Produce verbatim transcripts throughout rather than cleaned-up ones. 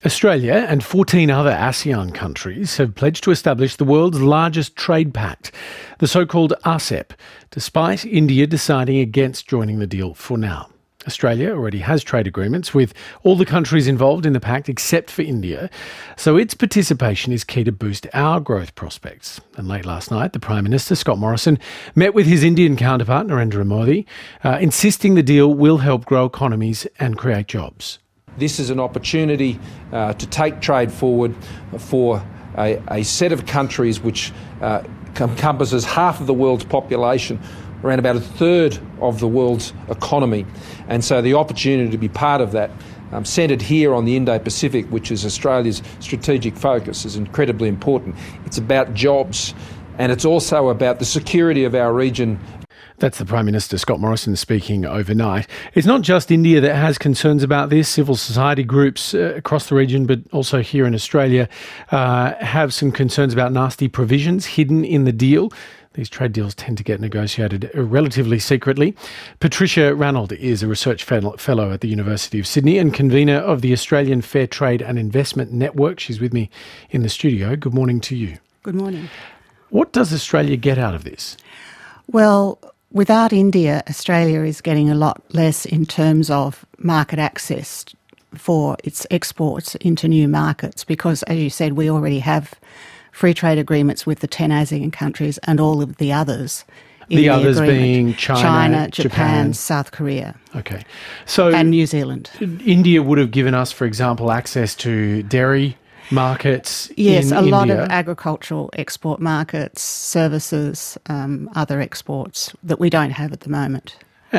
Australia and fourteen other ASEAN countries have pledged to establish the world's largest trade pact, the so-called RCEP, despite India deciding against joining the deal for now. Australia already has trade agreements with all the countries involved in the pact except for India, so its participation is key to boost our growth prospects. And late last night, the Prime Minister, Scott Morrison, met with his Indian counterpart, Narendra Modi, uh, insisting the deal will help grow economies and create jobs. This is an opportunity uh, to take trade forward for a, a set of countries which uh, encompasses half of the world's population, around about a third of the world's economy. And so the opportunity to be part of that, um, centred here on the Indo-Pacific, which is Australia's strategic focus, is incredibly important. It's about jobs, and it's also about the security of our region. That's the Prime Minister, Scott Morrison, speaking overnight. It's not just India that has concerns about this. Civil society groups uh, across the region, but also here in Australia, uh, have some concerns about nasty provisions hidden in the deal. These trade deals tend to get negotiated relatively secretly. Patricia Ranald is a research fellow at the University of Sydney and convener of the Australian Fair Trade and Investment Network. She's with me in the studio. Good morning to you. Good morning. What does Australia get out of this? Well, without India, Australia is getting a lot less in terms of market access for its exports into new markets because, as you said, we already have free trade agreements with the ten ASEAN countries and all of the others. In the, the others agreement. being China, China, Japan, Japan, South Korea. Okay. So and New Zealand. India would have given us, for example, access to dairy markets yes, in a lot India. of agricultural export markets, services, um, other exports that we don't have at the moment.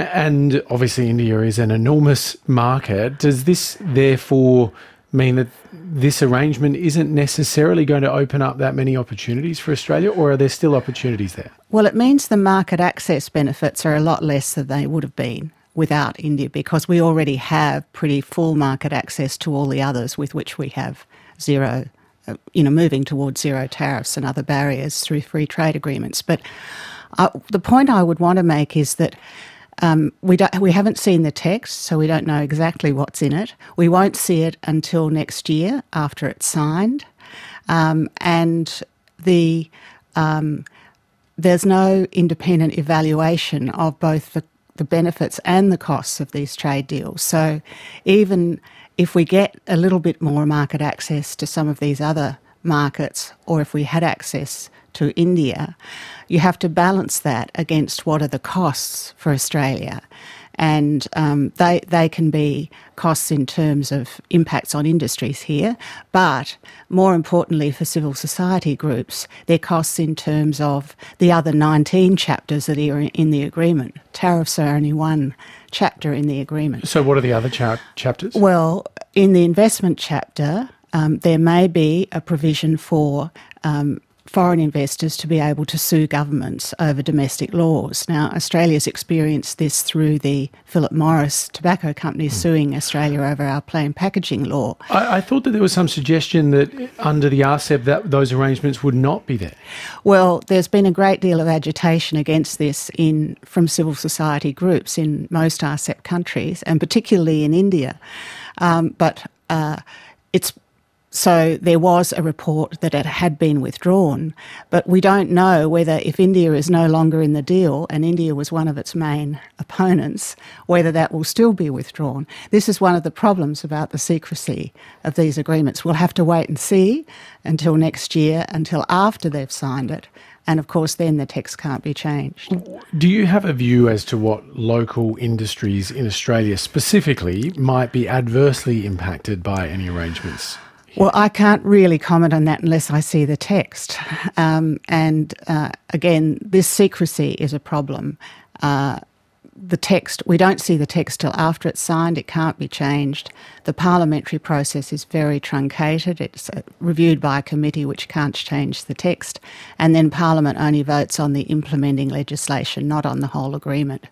And obviously India is an enormous market. Does this therefore mean that this arrangement isn't necessarily going to open up that many opportunities for Australia, or are there still opportunities there? Well, it means the market access benefits are a lot less than they would have been without India because we already have pretty full market access to all the others with which we have zero, uh, you know, moving towards zero tariffs and other barriers through free trade agreements. But uh, the point I would want to make is that um, we don't, we haven't seen the text, so we don't know exactly what's in it. We won't see it until next year after it's signed, um, and the um, there's no independent evaluation of both the, the benefits and the costs of these trade deals. So even if we get a little bit more market access to some of these other markets, or if we had access to India, you have to balance that against what are the costs for Australia. And um, they, they can be costs in terms of impacts on industries here, but more importantly for civil society groups, they're costs in terms of the other nineteen chapters that are in the agreement. Tariffs are only one chapter in the agreement. So what are the other cha- chapters? Well, in the investment chapter, um, there may be a provision for um, foreign investors to be able to sue governments over domestic laws. Now, Australia's experienced this through the Philip Morris Tobacco Company mm. suing Australia over our plain packaging law. I, I thought that there was some suggestion that under the RCEP that those arrangements would not be there. Well, there's been a great deal of agitation against this in from civil society groups in most RCEP countries, and particularly in India. Um, but uh, it's So there was a report that it had been withdrawn, but we don't know whether if India is no longer in the deal, and India was one of its main opponents, whether that will still be withdrawn. This is one of the problems about the secrecy of these agreements. We'll have to wait and see until next year, until after they've signed it. And of course, then the text can't be changed. Do you have a view as to what local industries in Australia specifically might be adversely impacted by any arrangements? Well, I can't really comment on that unless I see the text. Um, and uh, again, this secrecy is a problem. Uh, the text, we don't see the text till after it's signed. It can't be changed. The parliamentary process is very truncated. It's uh, reviewed by a committee which can't change the text. And then Parliament only votes on the implementing legislation, not on the whole agreement.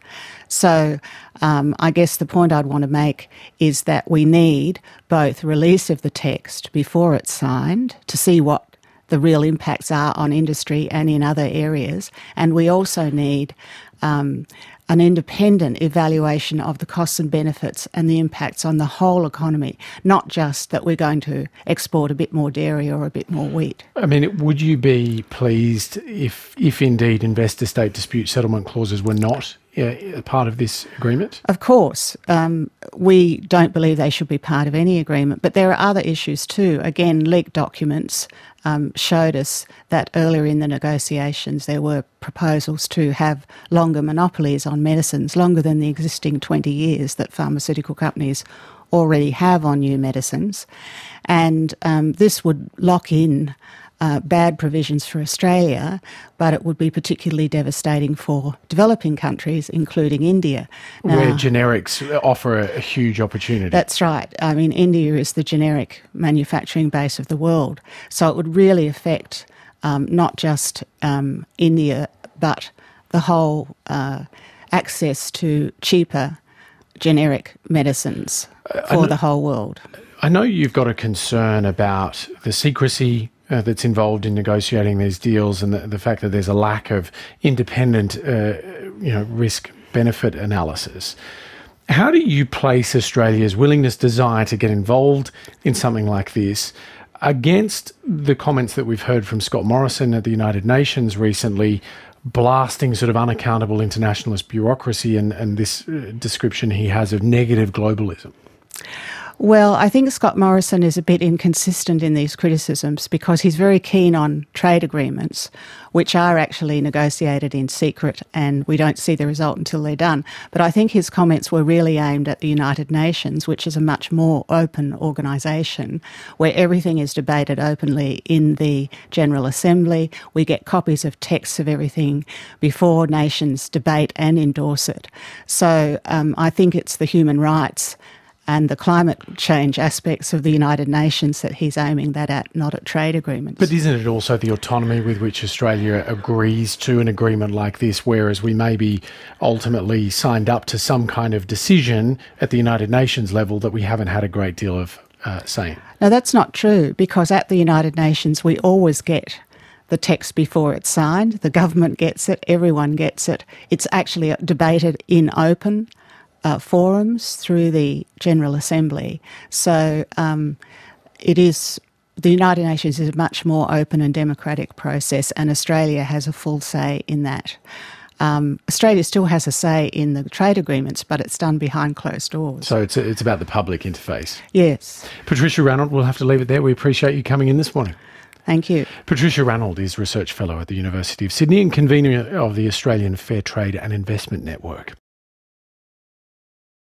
So um, I guess the point I'd want to make is that we need both release of the text before it's signed to see what the real impacts are on industry and in other areas. And we also need um, an independent evaluation of the costs and benefits and the impacts on the whole economy, not just that we're going to export a bit more dairy or a bit more wheat. I mean, would you be pleased if, if indeed investor-state dispute settlement clauses were not uh, part of this agreement? Of course. Um, we don't believe they should be part of any agreement, but there are other issues too. Again, leaked documents um, showed us that earlier in the negotiations there were proposals to have longer monopolies on medicines, longer than the existing twenty years that pharmaceutical companies already have on new medicines. And um, this would lock in Uh, bad provisions for Australia, but it would be particularly devastating for developing countries, including India. Now, where Now, generics offer a, a huge opportunity. That's right. I mean, India is the generic manufacturing base of the world. So it would really affect um, not just um, India, but the whole uh, access to cheaper generic medicines for the whole world. I know you've got a concern about the secrecy Uh, that's involved in negotiating these deals, and the, the fact that there's a lack of independent, uh, you know, risk-benefit analysis. How do you place Australia's willingness, desire to get involved in something like this against the comments that we've heard from Scott Morrison at the United Nations recently, blasting sort of unaccountable internationalist bureaucracy and, and this uh, description he has of negative globalism? Well, I think Scott Morrison is a bit inconsistent in these criticisms because he's very keen on trade agreements, which are actually negotiated in secret and we don't see the result until they're done. But I think his comments were really aimed at the United Nations, which is a much more open organisation where everything is debated openly in the General Assembly. We get copies of texts of everything before nations debate and endorse it. So um, I think it's the human rights and the climate change aspects of the United Nations that he's aiming that at, not at trade agreements. But isn't it also the autonomy with which Australia agrees to an agreement like this, whereas we may be ultimately signed up to some kind of decision at the United Nations level that we haven't had a great deal of uh, say in? No, that's not true, because at the United Nations we always get the text before it's signed. The government gets it, everyone gets it. It's actually debated in open Uh, forums through the General Assembly. So um, it is, the United Nations is a much more open and democratic process, and Australia has a full say in that. Um, Australia still has a say in the trade agreements, but it's done behind closed doors. So it's, it's about the public interface. Yes. Patricia Ranald, we'll have to leave it there. We appreciate you coming in this morning. Thank you. Patricia Ranald is Research Fellow at the University of Sydney and convener of the Australian Fair Trade and Investment Network.